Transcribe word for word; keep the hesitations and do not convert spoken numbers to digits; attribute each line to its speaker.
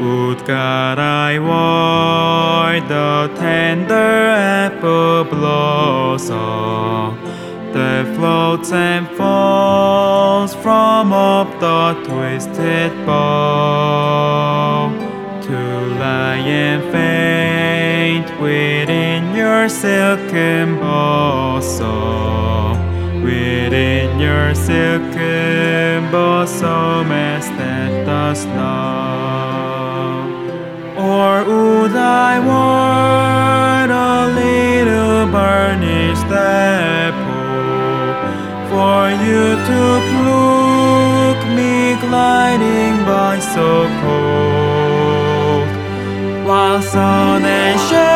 Speaker 1: Would God I wore the tender apple blossom that floats and falls from up the twisted bough, to lie and faint within your silken bosom, within your silken bosom as that does love. Or would I want a little burnished apple for you to pluck me gliding by so cold, while sun and shade